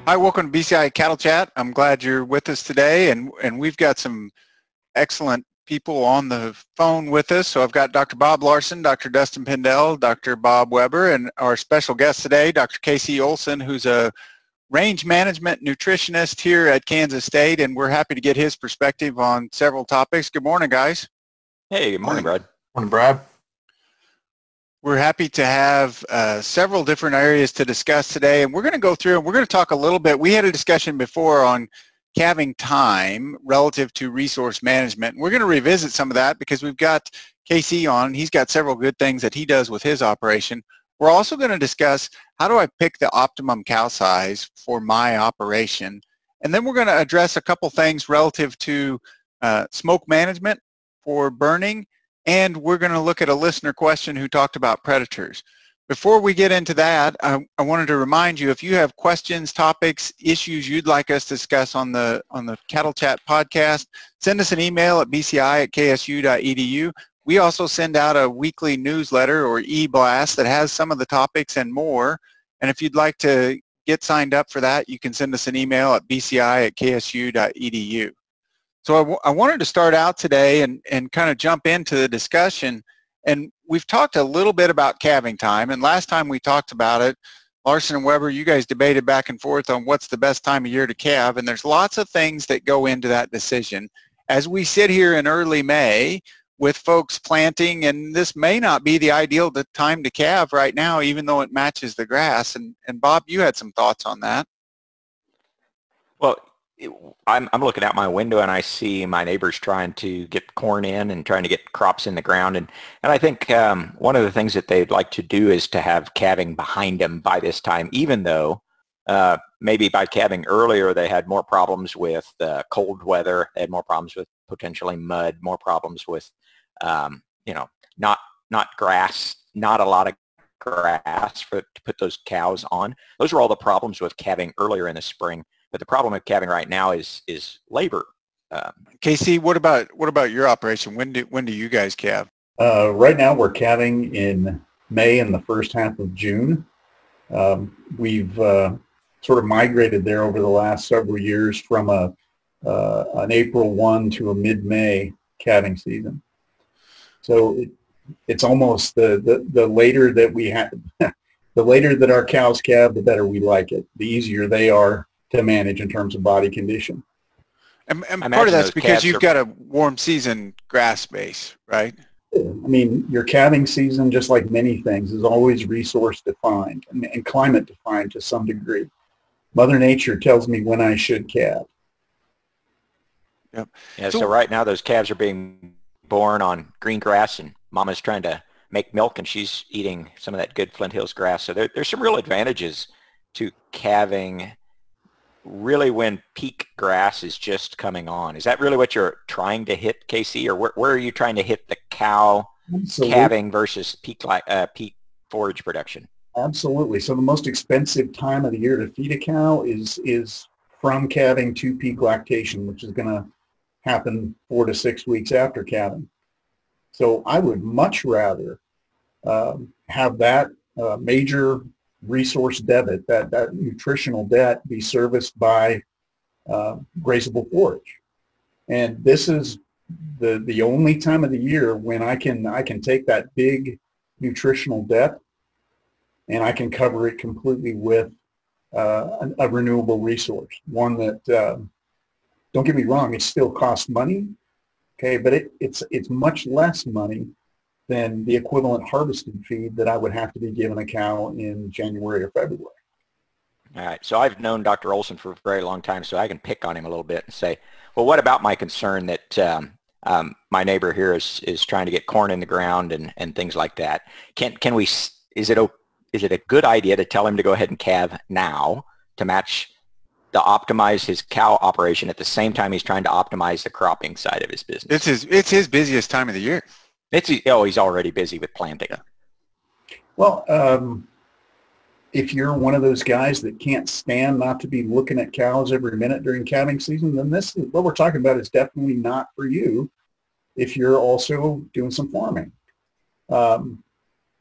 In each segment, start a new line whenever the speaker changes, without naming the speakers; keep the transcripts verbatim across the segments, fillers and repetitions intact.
Hi, welcome to B C I Cattle Chat. I'm glad you're with us today, and, and we've got some excellent people on the phone with us. So I've got Doctor Bob Larson, Doctor Dustin Pindell, Doctor Bob Weber, and our special guest today, Doctor Casey Olson, who's a range management nutritionist here at Kansas State, and we're happy to get his perspective on several topics. Good morning, guys.
Hey, good morning, Brad.
Morning, Brad.
We're happy to have uh, several different areas to discuss today, and we're going to go through and we're going to talk a little bit. We had a discussion before on calving time relative to resource management. And we're going to revisit some of that because we've got K C on. He's got several good things that he does with his operation. We're also going to discuss how do I pick the optimum cow size for my operation. And then we're going to address a couple things relative to uh, smoke management for burning. And we're going to look at a listener question who talked about predators. Before we get into that, I, I wanted to remind you, if you have questions, topics, issues you'd like us to discuss on the on the Cattle Chat podcast, send us an email at b c i at k s u dot e d u. We also send out a weekly newsletter or e-blast that has some of the topics and more. And if you'd like to get signed up for that, you can send us an email at b c i at k s u dot e d u. So I, w I wanted to start out today and, and kind of jump into the discussion. And we've talked a little bit about calving time. And last time we talked about it, Larson and Weber, you guys debated back and forth on what's the best time of year to calve. And there's lots of things that go into that decision. As we sit here in early May with folks planting, and this may not be the ideal time to calve right now, even though it matches the grass. And, and Bob, you had some thoughts on that.
Well, I'm, I'm looking out my window and I see my neighbors trying to get corn in and trying to get crops in the ground. And, and I think um, one of the things that they'd like to do is to have calving behind them by this time, even though uh, maybe by calving earlier they had more problems with uh, cold weather, they had more problems with potentially mud, more problems with, um, you know, not, not grass, not a lot of grass for, to put those cows on. Those are all the problems with calving earlier in the spring. But the problem with calving right now is is labor. Um,
K C, what about what about your operation? When do when do you guys calve?
Uh, right now, we're calving in May and the first half of June. Um, we've uh, sort of migrated there over the last several years from a uh, an April first to a mid-May calving season. So it, it's almost the, the the later that we have, the later that our cows calve, the better we like it. The easier they are to manage in terms of body condition.
And, and part of that's because you've got a warm season grass base, right?
I mean, your calving season, just like many things, is always resource defined and, and climate defined to some degree. Mother Nature tells me when I should calve.
Yep. Yeah, so, so right now those calves are being born on green grass and mama's trying to make milk and she's eating some of that good Flint Hills grass. So there, there's some real advantages to calving really when peak grass is just coming on. Is that really what you're trying to hit, K C, or where, where are you trying to hit the cow Absolutely. calving versus peak uh, peak forage production?
Absolutely. So the most expensive time of the year to feed a cow is is from calving to peak lactation, which is going to happen four to six weeks after calving. So I would much rather um, have that uh, major resource debit, that, that nutritional debt, be serviced by uh, grazable forage. And this is the the only time of the year when I can I can take that big nutritional debt and I can cover it completely with uh, a, a renewable resource. One that, uh, don't get me wrong, it still costs money, okay, but it, it's it's much less money than the equivalent harvested feed that I would have to be giving a cow in January or February.
All right, so I've known Doctor Olson for a very long time, so I can pick on him a little bit and say, well, what about my concern that um, um, my neighbor here is is trying to get corn in the ground and, and things like that? Can can we? Is it a is it a good idea to tell him to go ahead and calve now to match to optimize his cow operation at the same time he's trying to optimize the cropping side of his business?
It's his it's his busiest time of the year.
It's oh, he's already busy with planting.
Well, um, if you're one of those guys that can't stand not to be looking at cows every minute during calving season, then this what we're talking about is definitely not for you. If you're also doing some farming, um,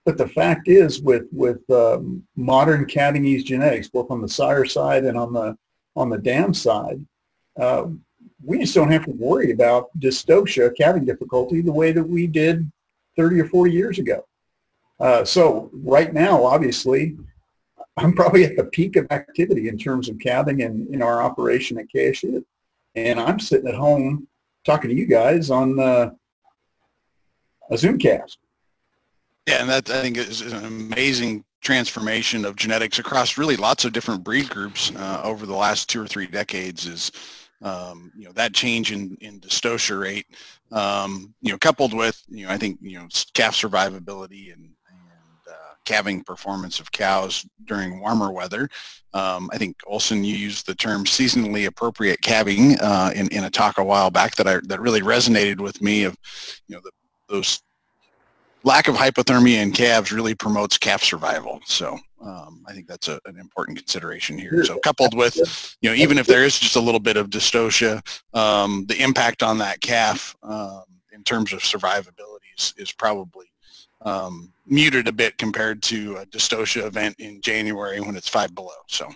but the fact is, with with um, modern calving ease genetics, both on the sire side and on the on the dam side, uh, we just don't have to worry about dystocia, calving difficulty, the way that we did thirty or forty years ago. Uh, so right now, obviously, I'm probably at the peak of activity in terms of calving in, in our operation at K S U. And I'm sitting at home talking to you guys on uh, a Zoomcast.
Yeah, and that I think is an amazing transformation of genetics across really lots of different breed groups uh, over the last two or three decades. Is um, you know, that change in in dystocia rate, um, you know, coupled with, you know, I think, you know, calf survivability and and uh, calving performance of cows during warmer weather. Um, I think Olson, you used the term seasonally appropriate calving uh, in in a talk a while back that I that really resonated with me. Of, you know, the, those lack of hypothermia in calves really promotes calf survival. So um, I think that's a, an important consideration here. So coupled with, you know, even if there is just a little bit of dystocia, um, the impact on that calf um, in terms of survivability is, is probably um, muted a bit compared to a dystocia event in January when it's five below. So.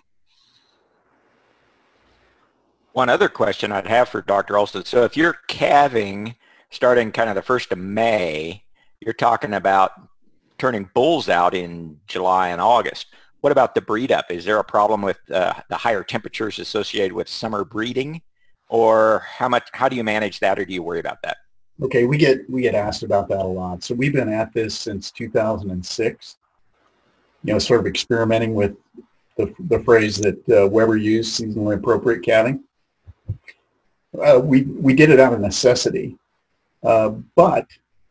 One other question I'd have for Doctor Olson. So if you're calving starting kind of the first of May, you're talking about turning bulls out in July and August. What about the breed up? Is there a problem with uh, the higher temperatures associated with summer breeding, or how much? How do you manage that, or do you worry about that?
Okay, we get we get asked about that a lot. So we've been at this since two thousand six. You know, sort of experimenting with the the phrase that uh, Weber used, seasonally appropriate calving. Uh, we we did it out of necessity, uh, but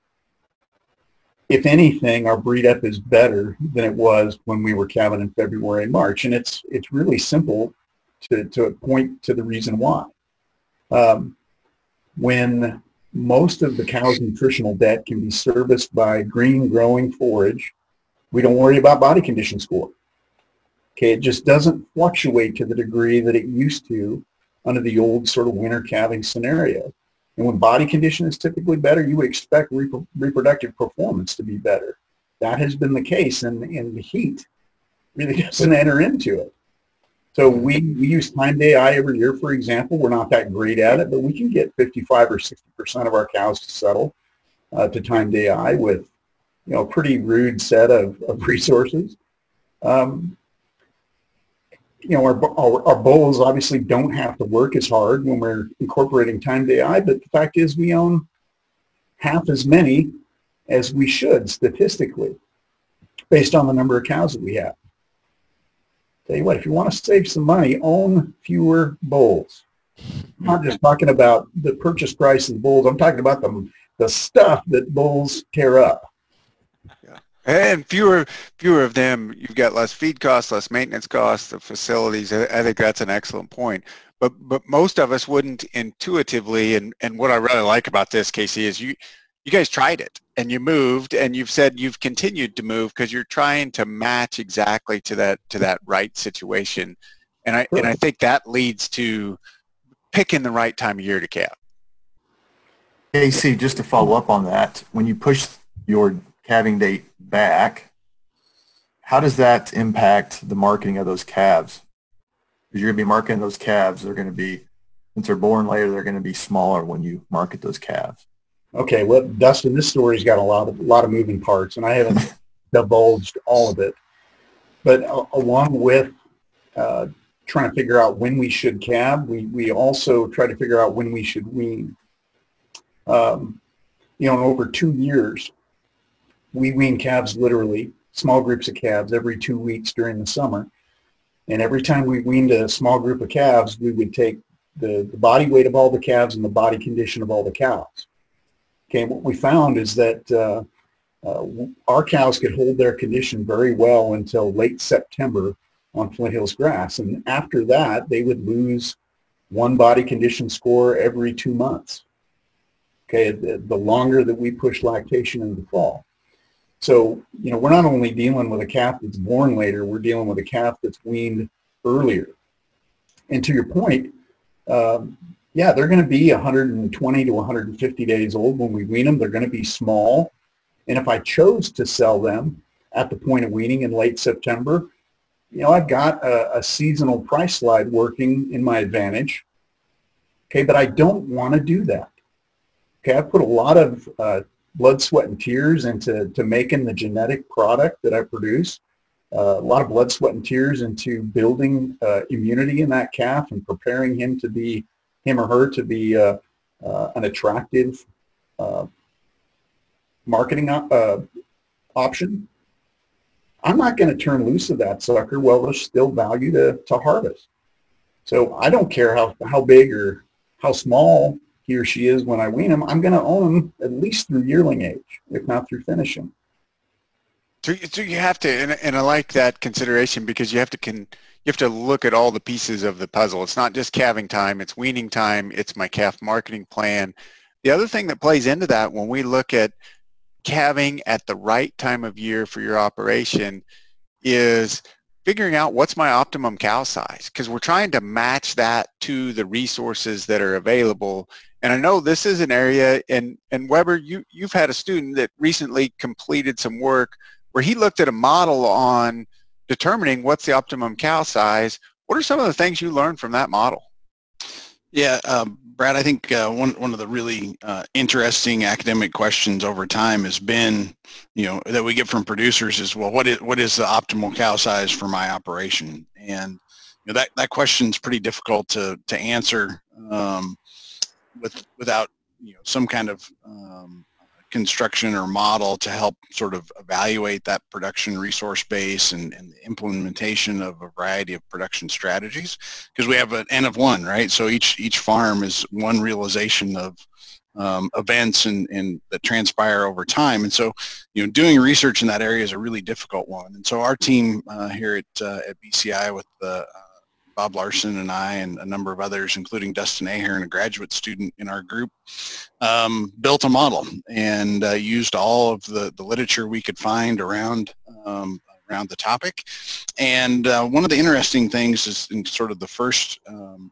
if anything, our breed up is better than it was when we were calving in February and March. And it's it's really simple to, to point to the reason why. Um, when most of the cow's nutritional debt can be serviced by green growing forage, we don't worry about body condition score. Okay, it just doesn't fluctuate to the degree that it used to under the old sort of winter calving scenario. And when body condition is typically better, you would expect repro reproductive performance to be better. That has been the case, and, and the heat really doesn't enter into it. So we, we use time day eye every year, for example. We're not that great at it, but we can get fifty-five or sixty percent of our cows to settle uh, to time day eye with, you know, a pretty rude set of, of resources. Um, You know, our, our, our bulls obviously don't have to work as hard when we're incorporating time day eye, but the fact is we own half as many as we should statistically based on the number of cows that we have. Tell you what, if you want to save some money, own fewer bulls. I'm not just talking about the purchase price of bulls. I'm talking about the, the stuff that bulls tear up.
And fewer fewer of them, you've got less feed costs, less maintenance costs, the facilities. I, I think that's an excellent point. But but most of us wouldn't intuitively, and, and what I really like about this, Casey, is you you guys tried it and you moved, and you've said you've continued to move because you're trying to match exactly to that to that right situation. And I and I think that leads to picking the right time of year to calve.
Casey, just to follow up on that, when you push your calving date back, how does that impact the marketing of those calves? Because you're going to be marketing those calves, they're going to be, since they're born later, they're going to be smaller when you market those calves.
Okay, well, Dustin, this story's got a lot of a lot of moving parts, and I haven't divulged all of it. But uh, along with uh, trying to figure out when we should calve, we we also try to figure out when we should wean. Um, you know, in over two years, we wean calves literally, small groups of calves, every two weeks during the summer. And every time we weaned a small group of calves, we would take the, the body weight of all the calves and the body condition of all the cows. Okay, what we found is that uh, uh, our cows could hold their condition very well until late September on Flint Hills grass. And after that, they would lose one body condition score every two months. Okay, the, the longer that we push lactation in the fall. So, you know, we're not only dealing with a calf that's born later, we're dealing with a calf that's weaned earlier. And to your point, um, yeah, they're going to be one hundred twenty to one hundred fifty days old when we wean them. They're going to be small. And if I chose to sell them, at the point of weaning in late September, you know, I've got a, a seasonal price slide working in my advantage. Okay, but I don't want to do that. Okay, I've put a lot of uh, blood, sweat, and tears into to making the genetic product that I produce. Uh, a lot of blood, sweat, and tears into building uh, immunity in that calf and preparing him to be, him or her to be uh, uh, an attractive uh, marketing op uh, option. I'm not going to turn loose of that sucker while there's still value to, to harvest. So I don't care how, how big or how small he or she is when I wean him, I'm going to own him at least through yearling age, if not through finishing.
So, so you have to, and, and I like that consideration because you have to can you have to look at all the pieces of the puzzle. It's not just calving time, it's weaning time, it's my calf marketing plan. The other thing that plays into that when we look at calving at the right time of year for your operation is figuring out what's my optimum cow size, because we're trying to match that to the resources that are available. And I know this is an area, and, and Weber, you, you've had a student that recently completed some work where he looked at a model on determining what's the optimum cow size. What are some of the things you learned from that model?
Yeah, um, Brad, I think uh, one one of the really uh, interesting academic questions over time has been, you know, that we get from producers is, well, what is what is the optimal cow size for my operation? And you know, that that question is pretty difficult to to answer um, with without you know some kind of um, construction or model to help sort of evaluate that production resource base and, and the implementation of a variety of production strategies, because we have an N of one, right? So each each farm is one realization of um, events and, and that transpire over time. And so, you know, doing research in that area is a really difficult one. And so our team uh, here at, uh, at B C I with the uh, Bob Larson and I and a number of others, including Dustin Ahern, a graduate student in our group, um, built a model and uh, used all of the, the literature we could find around um, around the topic. And uh, one of the interesting things is in sort of the first um,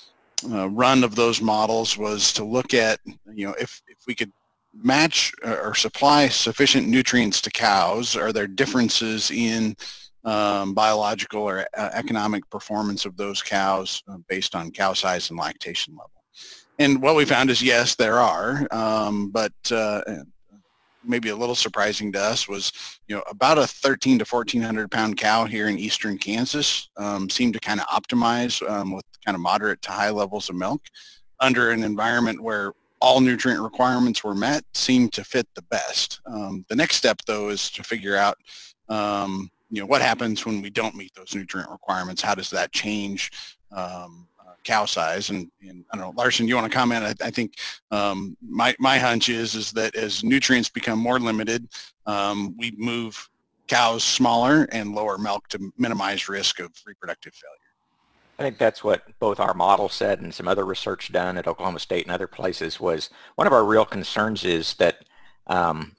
uh, run of those models was to look at, you know, if, if we could match or supply sufficient nutrients to cows, are there differences in Um, biological or uh, economic performance of those cows uh, based on cow size and lactation level. And what we found is, yes, there are, um, but uh, maybe a little surprising to us was, you know, about a thirteen to fourteen hundred pound cow here in eastern Kansas um, seemed to kind of optimize um, with kind of moderate to high levels of milk under an environment where all nutrient requirements were met, seemed to fit the best. Um, the next step, though, is to figure out um, you know, what happens when we don't meet those nutrient requirements? How does that change um, uh, cow size? And, and I don't know, Larson, you want to comment? I, I think um, my, my hunch is, is that as nutrients become more limited, um, we move cows smaller and lower milk to minimize risk of reproductive failure.
I think that's what both our model said and some other research done at Oklahoma State and other places was one of our real concerns is that, um,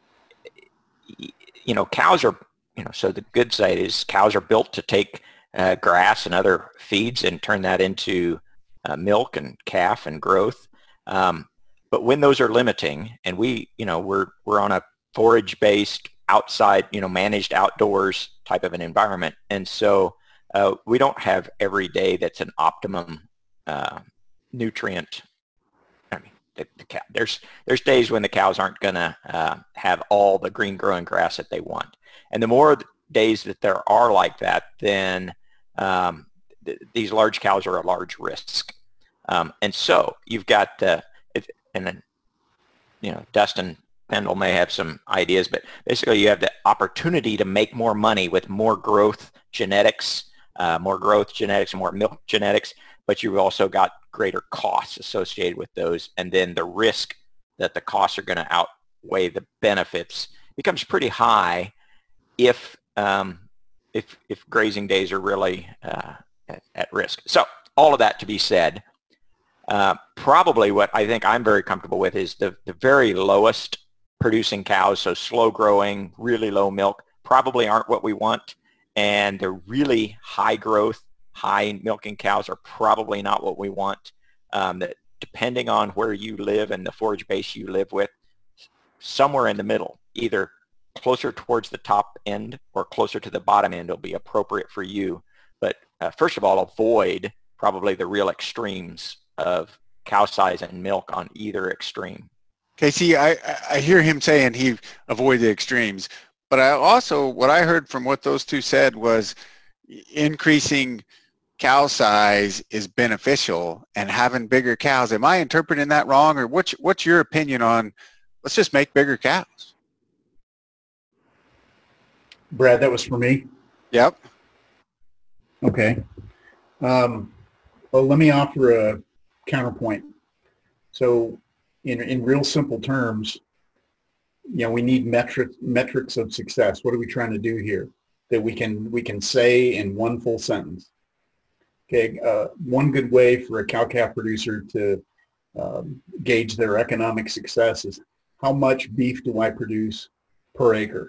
you know, cows are, you know, so the good side is cows are built to take uh, grass and other feeds and turn that into uh, milk and calf and growth. Um, but when those are limiting, and we, you know, we're we're on a forage-based outside, you know, managed outdoors type of an environment, and so uh, we don't have every day that's an optimum uh, nutrient. I mean, the, the cow, there's there's days when the cows aren't going to uh, have all the green growing grass that they want. And the more days that there are like that, then um, th these large cows are a large risk. Um, and so you've got, uh, if, and then, you know, Dustin Pendle may have some ideas, but basically you have the opportunity to make more money with more growth genetics, uh, more growth genetics, and more milk genetics, but you've also got greater costs associated with those. And then the risk that the costs are going to outweigh the benefits becomes pretty high if um, if if grazing days are really uh, at, at risk. So all of that to be said, uh, probably what I think I'm very comfortable with is the, the very lowest producing cows, so slow growing, really low milk, probably aren't what we want, and the really high growth, high milking cows are probably not what we want. Um, that depending on where you live and the forage base you live with, somewhere in the middle, either closer towards the top end or closer to the bottom end will be appropriate for you. But uh, first of all, avoid probably the real extremes of cow size and milk on either extreme.
Okay, see, I, I hear him saying he avoid the extremes, but I also, what I heard from what those two said was increasing cow size is beneficial and having bigger cows. Am I interpreting that wrong, or what's, what's your opinion on, let's just make bigger cows?
Brad, that was for me?
Yep.
Okay. Um, well, let me offer a counterpoint. So in, in real simple terms, you know, we need metrics, metrics of success. What are we trying to do here that we can, we can say in one full sentence? Okay. Uh, one good way for a cow-calf producer to um, gauge their economic success is how much beef do I produce per acre?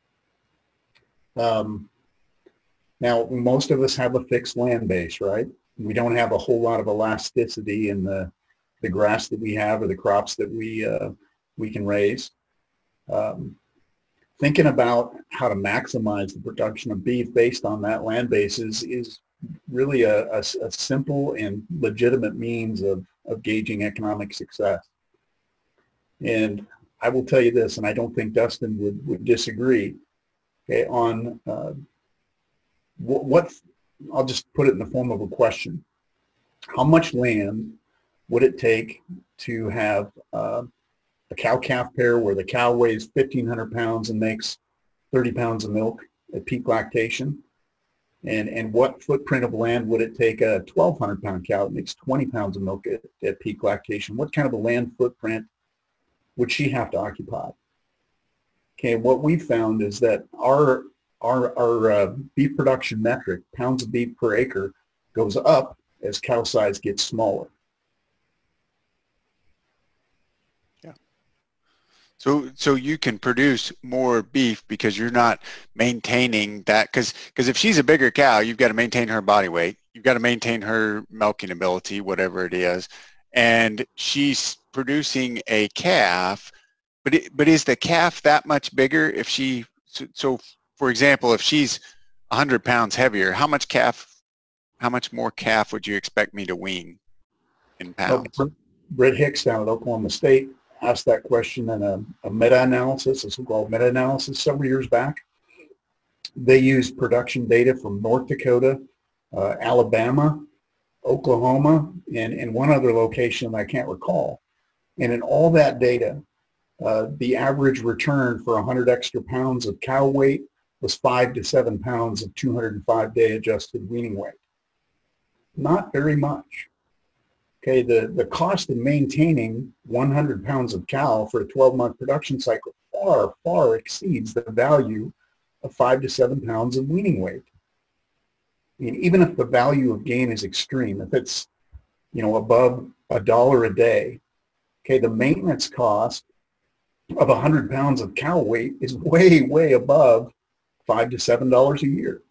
Um, now, most of us have a fixed land base, right? We don't have a whole lot of elasticity in the, the grass that we have or the crops that we, uh, we can raise. Um, thinking about how to maximize the production of beef based on that land base is, is really a, a, a simple and legitimate means of, of gauging economic success. And I will tell you this, and I don't think Dustin would, would disagree, okay, on uh, what, what, I'll just put it in the form of a question. How much land would it take to have uh, a cow-calf pair where the cow weighs fifteen hundred pounds and makes thirty pounds of milk at peak lactation? And, and what footprint of land would it take a twelve hundred pound cow that makes twenty pounds of milk at, at peak lactation? What kind of a land footprint would she have to occupy? Okay, what we found is that our, our, our uh, beef production metric, pounds of beef per acre, goes up as cow size gets smaller.
So, so you can produce more beef because you're not maintaining that, because because if she's a bigger cow, you've got to maintain her body weight, you've got to maintain her milking ability, whatever it is, and she's producing a calf. But it, but is the calf that much bigger if she? So, so for example, if she's one hundred pounds heavier, how much calf? How much more calf would you expect me to wean in pounds?
Well, Brett Hicks down at Oklahoma State asked that question in a, a meta-analysis, a so-called meta-analysis several years back. They used production data from North Dakota, uh, Alabama, Oklahoma, and, and one other location I can't recall. And in all that data, uh, the average return for one hundred extra pounds of cow weight was five to seven pounds of two hundred five day adjusted weaning weight. Not very much. Okay, the, the cost of maintaining one hundred pounds of cow for a twelve month production cycle far, far exceeds the value of five to seven pounds of weaning weight. I mean, even if the value of gain is extreme, if it's, you know, above a dollar a day, okay, the maintenance cost of one hundred pounds of cow weight is way, way above five to seven dollars a year.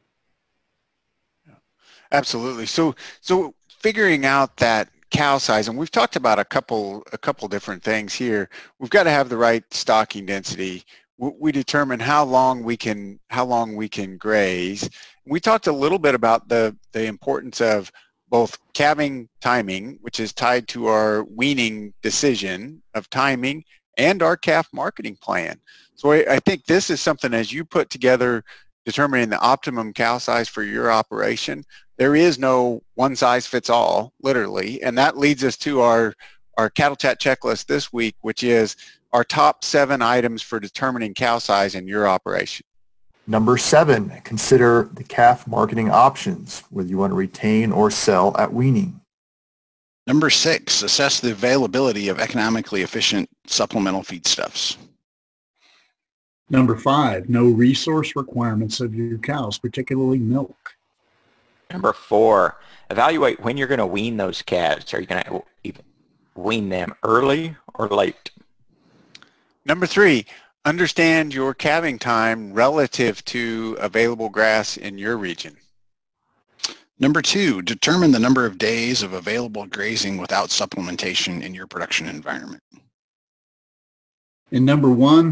Absolutely. So, so figuring out that cow size, and we've talked about a couple, a couple different things here. We've got to have the right stocking density. We, we determine how long we can, how long we can graze. We talked a little bit about the the importance of both calving timing, which is tied to our weaning decision of timing, and our calf marketing plan. So I, I think this is something, as you put together determining the optimum cow size for your operation, there is no one size fits all, literally, and that leads us to our, our Cattle Chat checklist this week, which is our top seven items for determining cow size in your operation.
Number seven, consider the calf marketing options, whether you want to retain or sell at weaning.
Number six, assess the availability of economically efficient supplemental feedstuffs.
Number five, know resource requirements of your cows, particularly milk.
Number four, evaluate when you're going to wean those calves. Are you going to even wean them early or late?
Number three, understand your calving time relative to available grass in your region.
Number two, determine the number of days of available grazing without supplementation in your production environment.
And number one,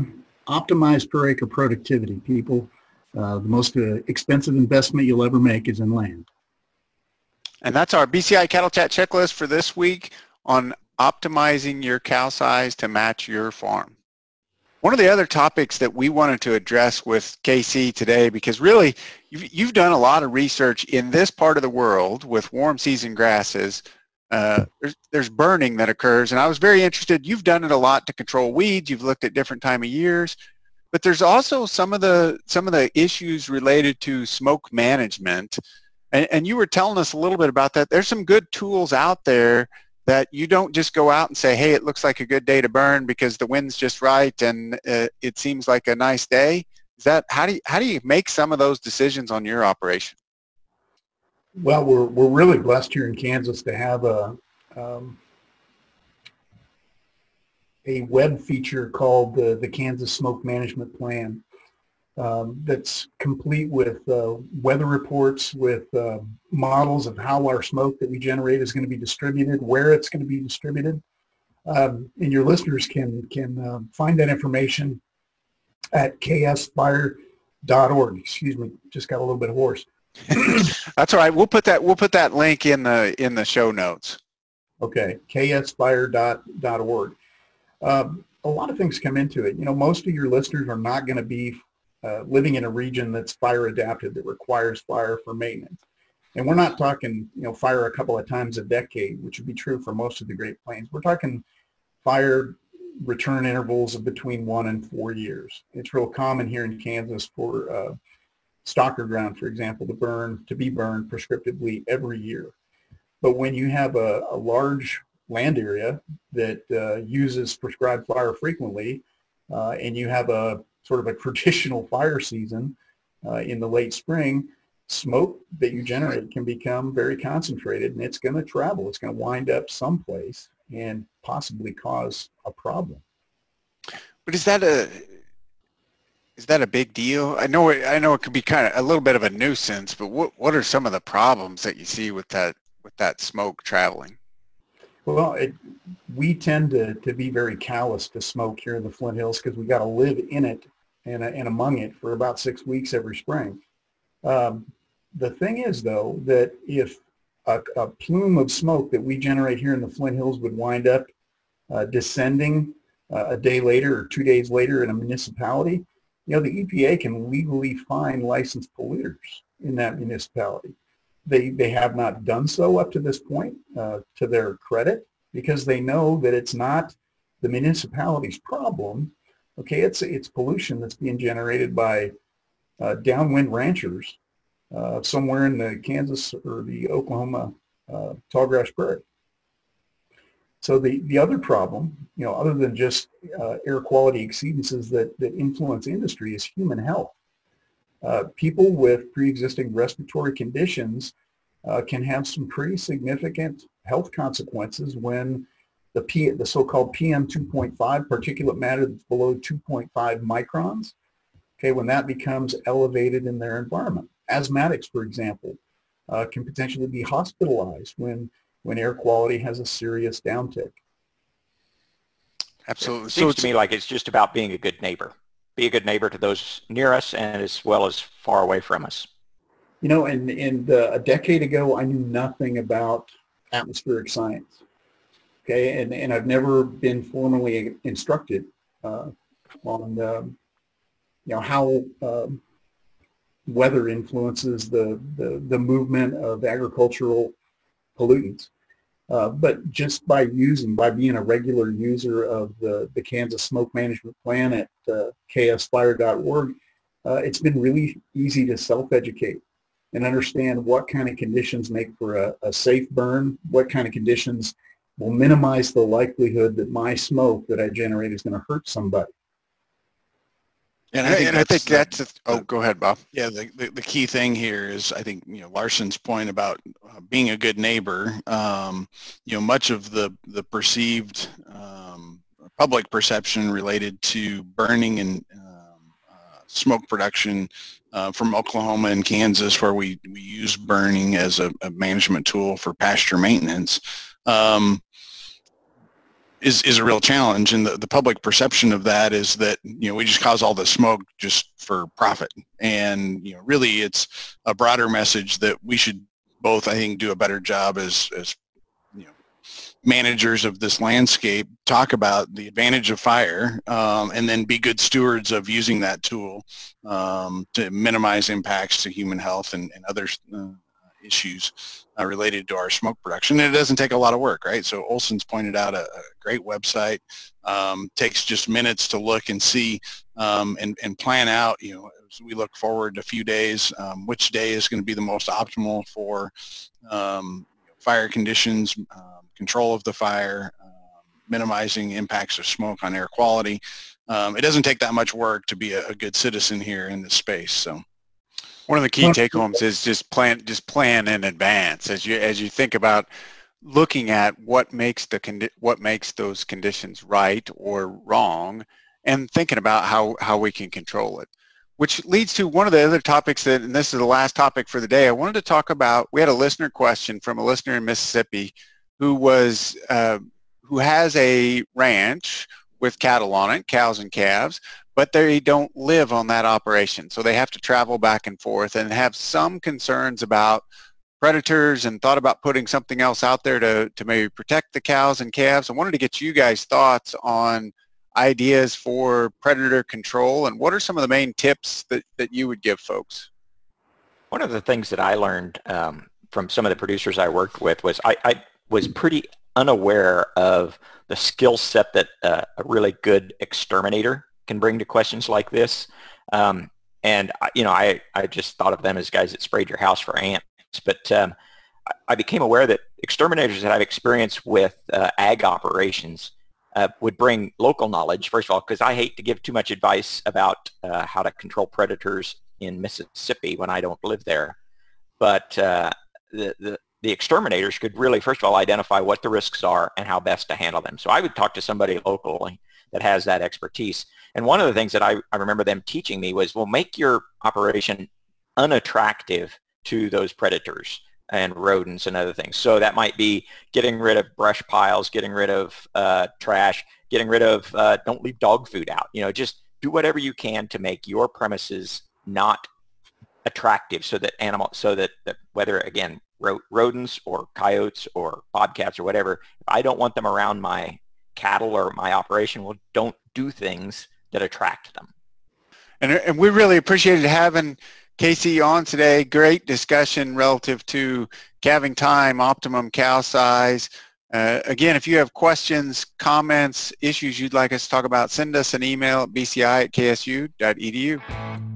optimize per acre productivity, people. Uh, the most uh, expensive investment you'll ever make is in land.
And that's our B C I Cattle Chat checklist for this week on optimizing your cow size to match your farm. One of the other topics that we wanted to address with K C today, because really you've, you've done a lot of research in this part of the world with warm season grasses. Uh, there's, there's burning that occurs, and I was very interested. You've done it a lot to control weeds. You've looked at different time of years, but there's also some of the some of the issues related to smoke management. And, and you were telling us a little bit about that. There's some good tools out there that you don't just go out and say, hey, it looks like a good day to burn because the wind's just right and uh, it seems like a nice day. Is that, how do you, how do you make some of those decisions on your operation?
Well, we're, we're really blessed here in Kansas to have a, um, a web feature called the, the Kansas Smoke Management Plan. Um, that's complete with uh, weather reports, with uh, models of how our smoke that we generate is going to be distributed, where it's going to be distributed. Um, and your listeners can, can uh, find that information at k s fire dot org. Excuse me, just got a little bit hoarse.
That's all right. We'll put that, we'll put that link in the, in the show notes.
Okay, k s fire dot org. Um, a lot of things come into it. You know, most of your listeners are not going to be Uh, living in a region that's fire adapted, that requires fire for maintenance. And we're not talking, you know, fire a couple of times a decade, which would be true for most of the Great Plains. We're talking fire return intervals of between one and four years. It's real common here in Kansas for uh, stocker ground, for example, to burn, to be burned prescriptively every year. But when you have a, a large land area that uh, uses prescribed fire frequently, uh, and you have a sort of a traditional fire season uh, in the late spring, smoke that you generate can become very concentrated, and it's going to travel. It's going to wind up someplace and possibly cause a problem.
But is that a is that a big deal? I know it, I know it could be kind of a little bit of a nuisance, but what what are some of the problems that you see with that with that smoke traveling?
Well, it, we tend to, to be very callous to smoke here in the Flint Hills because we got to live in it and, and among it for about six weeks every spring. Um, the thing is, though, that if a, a plume of smoke that we generate here in the Flint Hills would wind up uh, descending uh, a day later or two days later in a municipality, you know, the E P A can legally fine licensed polluters in that municipality. They, they have not done so up to this point, uh, to their credit, because they know that it's not the municipality's problem. Okay, it's, it's pollution that's being generated by uh, downwind ranchers uh, somewhere in the Kansas or the Oklahoma uh, tallgrass prairie. So the, the other problem, you know, other than just uh, air quality exceedances that, that influence industry, is human health. Uh, people with pre-existing respiratory conditions uh, can have some pretty significant health consequences when the P, the so-called P M two point five particulate matter that's below two point five microns, okay, when that becomes elevated in their environment. Asthmatics, for example, uh, can potentially be hospitalized when, when air quality has a serious downtick.
Absolutely.
It
So
seems
it's,
to me like it's just about being a good neighbor. Be a good neighbor to those near us and as well as far away from us.
You know, and, and uh, a decade ago, I knew nothing about atmospheric science, okay? And, and I've never been formally instructed uh, on, um, you know, how um, weather influences the, the, the movement of agricultural pollutants. Uh, but just by using, by being a regular user of the, the Kansas Smoke Management Plan at uh, k s fire dot org, uh, it's been really easy to self-educate and understand what kind of conditions make for a, a safe burn, what kind of conditions will minimize the likelihood that my smoke that I generate is going to hurt somebody.
And
I
I think
and I
that's,
think that's,
the,
oh,
the,
go ahead, Bob.
Yeah, the, the, the key thing here is, I think, you know, Larson's point about uh, being a good neighbor. Um, you know, much of the, the perceived um, public perception related to burning and um, uh, smoke production uh, from Oklahoma and Kansas, where we, we use burning as a, a management tool for pasture maintenance. Um, is, is a real challenge. And the, the public perception of that is that, you know, we just cause all the smoke just for profit. And, you know, really it's a broader message that we should both, I think, do a better job as, as you know, managers of this landscape, talk about the advantage of fire, um, and then be good stewards of using that tool um, to minimize impacts to human health and, and other uh, issues uh, related to our smoke production. And it doesn't take a lot of work, right? So Olson's pointed out a, a great website. Um, takes just minutes to look and see um, and, and plan out, you know, as we look forward a few days, um, which day is going to be the most optimal for um, fire conditions, um, control of the fire, um, minimizing impacts of smoke on air quality. Um, it doesn't take that much work to be a, a good citizen here in this space. So,
one of the key take-homes is just plan, just plan in advance as you as you think about looking at what makes the condi- what makes those conditions right or wrong, and thinking about how how we can control it. Which leads to one of the other topics that, and this is the last topic for the day. I wanted to talk about. We had a listener question from a listener in Mississippi who was uh, who has a ranch with cattle on it, cows and calves, but they don't live on that operation. So they have to travel back and forth and have some concerns about predators and thought about putting something else out there to, to maybe protect the cows and calves. I wanted to get you guys' thoughts on ideas for predator control and what are some of the main tips that, that you would give folks?
One of the things that I learned um, from some of the producers I worked with was I, I was pretty unaware of the skill set that uh, a really good exterminator can bring to questions like this. Um, and, you know, I, I just thought of them as guys that sprayed your house for ants. But um, I became aware that exterminators that I've experienced with uh, ag operations uh, would bring local knowledge, first of all, because I hate to give too much advice about uh, how to control predators in Mississippi when I don't live there. But uh, the, the the exterminators could really, first of all, identify what the risks are and how best to handle them. So I would talk to somebody locally that has that expertise. And one of the things that I, I remember them teaching me was, well, make your operation unattractive to those predators and rodents and other things. So that might be getting rid of brush piles, getting rid of uh, trash, getting rid of, uh, don't leave dog food out. You know, just do whatever you can to make your premises not attractive so that animal, so that, that whether, again, rodents or coyotes or bobcats or whatever, if I don't want them around my cattle or my operation, well, don't do things that attract them.
And, and we really appreciated having Casey on today. Great discussion relative to calving time, optimum cow size. Uh, again, if you have questions, comments, issues you'd like us to talk about, send us an email at b c i at k s u dot e d u.